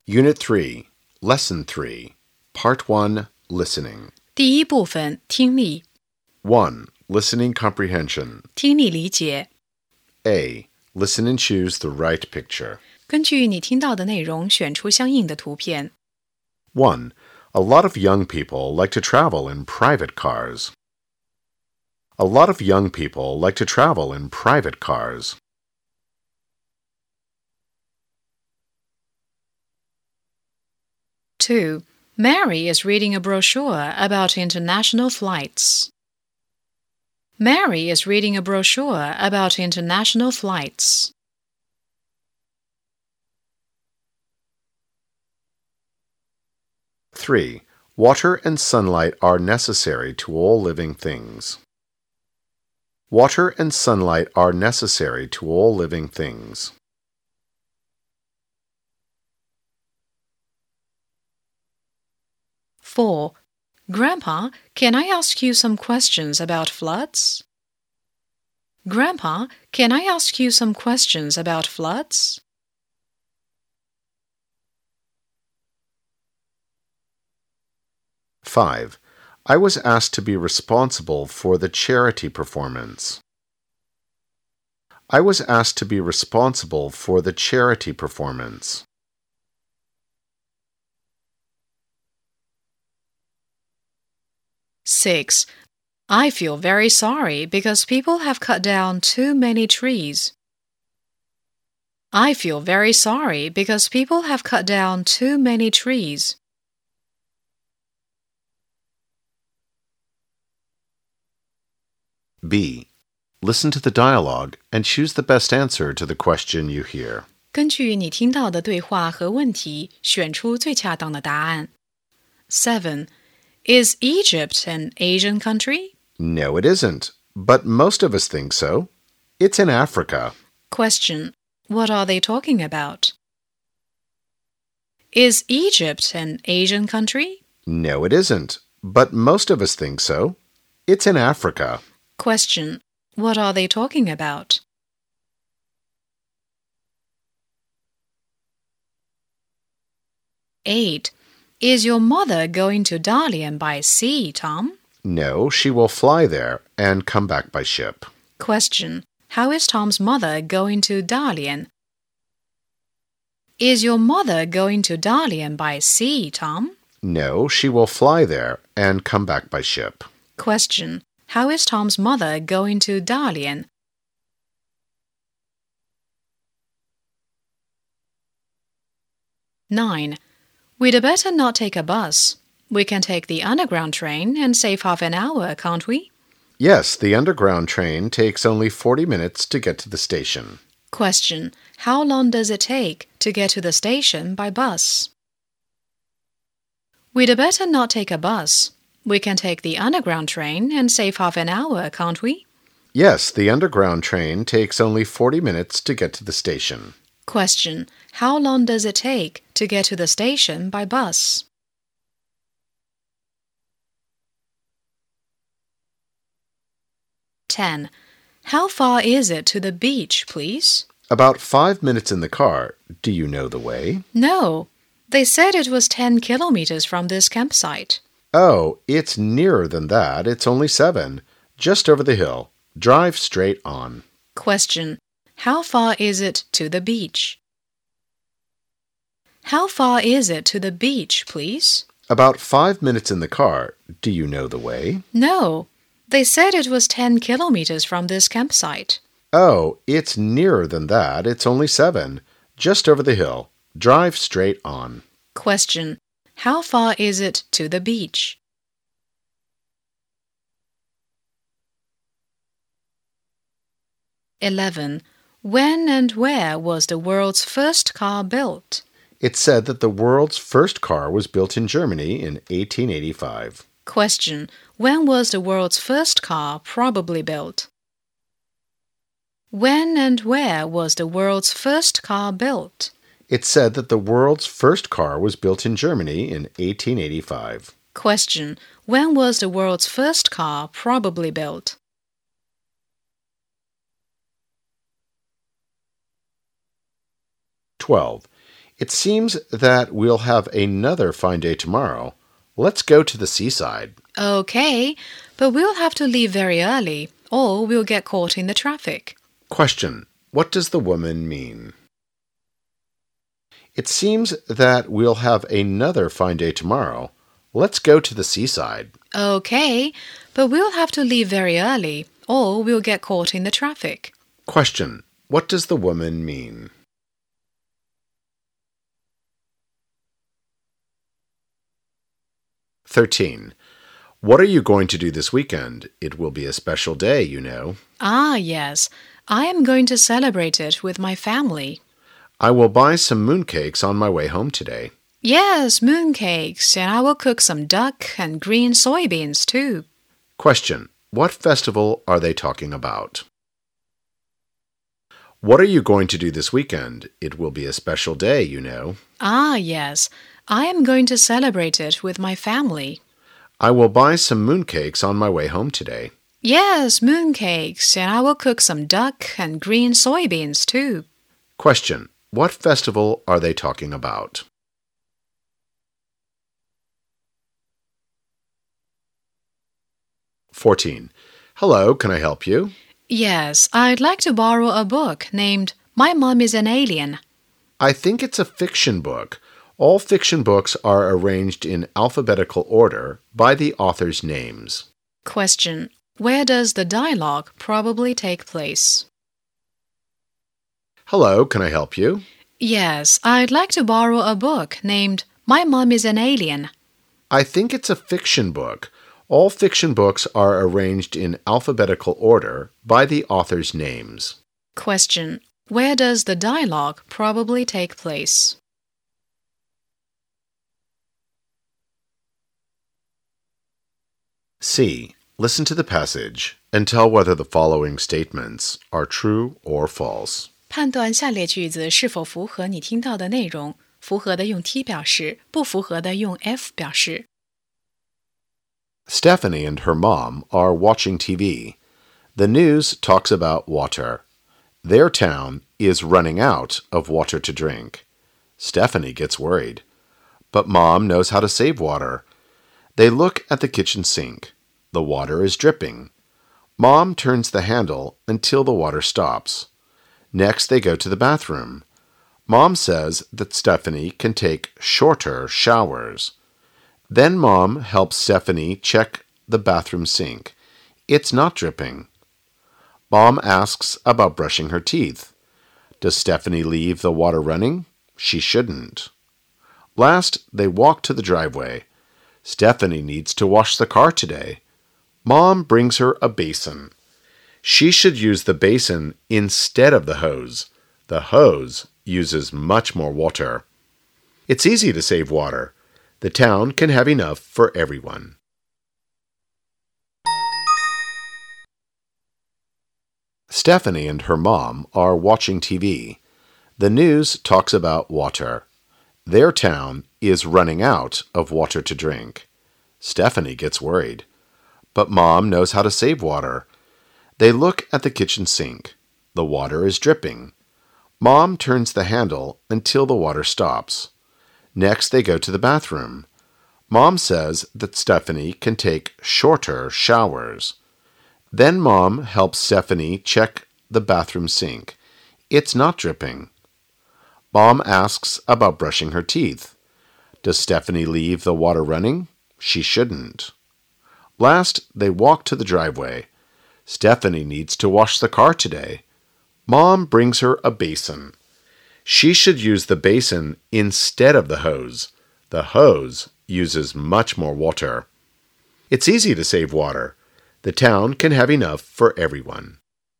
Unit 3, Lesson 3, Part 1, Listening. 第一部分听力， 1. Listening comprehension. 听力理解。 A. Listen and choose the right picture. 根据你听到的内容，选出相应的图片。 1. A lot of young people like to travel in private cars. A lot of young people like to travel in private cars. 2. Mary is reading a brochure about international flights. Mary is reading a brochure about international flights. 3. Water and sunlight are necessary to all living things. Water and sunlight are necessary to all living things. 4. Grandpa, can I ask you some questions about floods? Grandpa, can I ask you some questions about floods? 5. I was asked to be responsible for the charity performance. I was asked to be responsible for the charity performance. 6. I feel very sorry because people have cut down too many trees. I feel very sorry because people have cut down too many trees. B. Listen to the dialogue and choose the best answer to the question you hear. 根据你听到的对话和问题，选出最恰当的答案。7. Is Egypt an Asian country? No, it isn't, but most of us think so. It's in Africa. Question. What are they talking about? Is Egypt an Asian country? No, it isn't, but most of us think so. It's in Africa. Question. What are they talking about? 8. Is your mother going to Dalian by sea, Tom? No, she will fly there and come back by ship. Question. How is Tom's mother going to Dalian? Is your mother going to Dalian by sea, Tom? No, she will fly there and come back by ship. Question. How is Tom's mother going to Dalian? 9. We'd better not take a bus. We can take the underground train and save half an hour, can't we? Yes, the underground train takes only 40 minutes to get to the station. Question. How long does it take to get to the station by bus? We'd better not take a bus. We can take the underground train and save half an hour, can't we? Yes, the underground train takes only 40 minutes to get to the station. Question. How long does it take to get to the station by bus? 10. How far is it to the beach, please? About 5 minutes in the car. Do you know the way? No. They said it was 10 kilometers from this campsite. Oh, it's nearer than that. It's only 7. Just over the hill. Drive straight on. Question. How far is it to the beach? How far is it to the beach, please? About 5 minutes in the car. Do you know the way? No. They said it was 10 kilometers from this campsite. Oh, it's nearer than that. It's only 7. Just over the hill. Drive straight on. Question. How far is it to the beach? 11. When and where was the world's first car built? It's said that the world's first car was built in Germany in 1885. Question. When was the world's first car probably built? When and where was the world's first car built? It's said that the world's first car was built in Germany in 1885. Question. When was the world's first car probably built? 12. It seems that we'll have another fine day tomorrow. Let's go to the seaside. Okay, but we'll have to leave very early, or we'll get caught in the traffic. Question. What does the woman mean? It seems that we'll have another fine day tomorrow. Let's go to the seaside. Okay, but we'll have to leave very early, or we'll get caught in the traffic. Question. What does the woman mean? (13) What are you going to do this weekend? It will be a special day, you know. Ah, yes. I am going to celebrate it with my family. I will buy some mooncakes on my way home today. Yes, mooncakes, and I will cook some duck and green soybeans too. Question. What festival are they talking about? What are you going to do this weekend? It will be a special day, you know. Ah, yes. I am going to celebrate it with my family. I will buy some mooncakes on my way home today. Yes, mooncakes, and I will cook some duck and green soybeans too. Question. What festival are they talking about? (14) Hello, can I help you? Yes, I'd like to borrow a book named My Mom is an Alien. I think it's a fiction book. All fiction books are arranged in alphabetical order by the author's names. Question. Where does the dialogue probably take place? Hello, can I help you? Yes, I'd like to borrow a book named My Mom is an Alien. I think it's a fiction book. All fiction books are arranged in alphabetical order by the author's names. Question. Where does the dialogue probably take place? C. Listen to the passage and tell whether the following statements are true or false. 判断下列句子是否符合你听到的内容，符合的用 T 表示，不符合的用 F 表示。 Stephanie and her mom are watching TV. The news talks about water. Their town is running out of water to drink. Stephanie gets worried. But Mom knows how to save water. They look at the kitchen sink. The water is dripping. Mom turns the handle until the water stops. Next, they go to the bathroom. Mom says that Stephanie can take shorter showers. Then Mom helps Stephanie check the bathroom sink. It's not dripping. Mom asks about brushing her teeth. Does Stephanie leave the water running? She shouldn't. Last, they walk to the driveway. Stephanie needs to wash the car today. Mom brings her a basin. She should use the basin instead of the hose. The hose uses much more water. It's easy to save water. The town can have enough for everyone. Stephanie and her mom are watching TV. The news talks about water. Their town is running out of water to drink. Stephanie gets worried. But Mom knows how to save water. They look at the kitchen sink. The water is dripping. Mom turns the handle until the water stops. Next, they go to the bathroom. Mom says that Stephanie can take shorter showers. Then Mom helps Stephanie check the bathroom sink. It's not dripping. Mom asks about brushing her teeth. Does Stephanie leave the water running? She shouldn't. Last, they walk to the driveway. Stephanie needs to wash the car today. Mom brings her a basin. She should use the basin instead of the hose. The hose uses much more water. It's easy to save water. The town can have enough for everyone.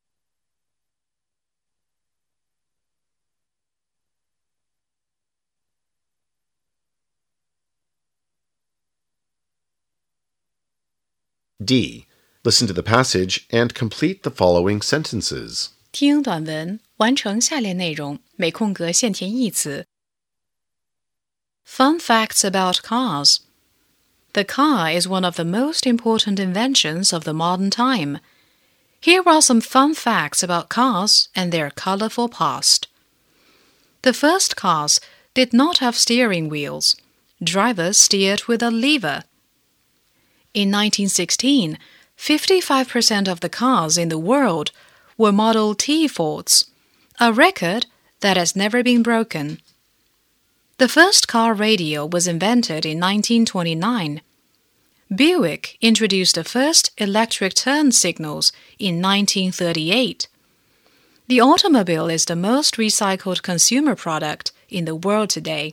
D. Listen to the passage and complete the following sentences. 听短文，完成下列内容，每空格现填一词。Fun facts about cars. The car is one of the most important inventions of the modern time. Here are some fun facts about cars and their colorful past. The first cars did not have steering wheels. Drivers steered with a lever. In 1916, 55% of the cars in the world were Model T Fords, a record that has never been broken. The first car radio was invented in 1929. Buick introduced the first electric turn signals in 1938. The automobile is the most recycled consumer product in the world today.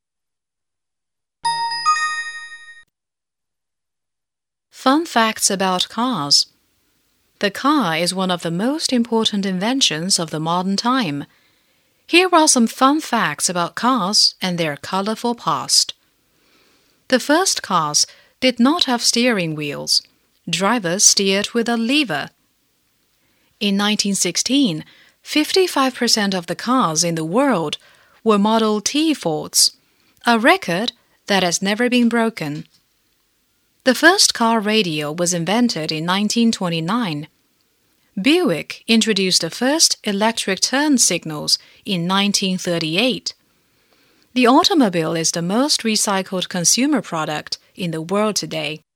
Fun facts about cars. The car is one of the most important inventions of the modern time. Here are some fun facts about cars and their colorful past. The first cars did not have steering wheels. Drivers steered with a lever. In 1916, 55% of the cars in the world were Model T Fords, a record that has never been broken. The first car radio was invented in 1929. Buick introduced the first electric turn signals in 1938. The automobile is the most recycled consumer product in the world today.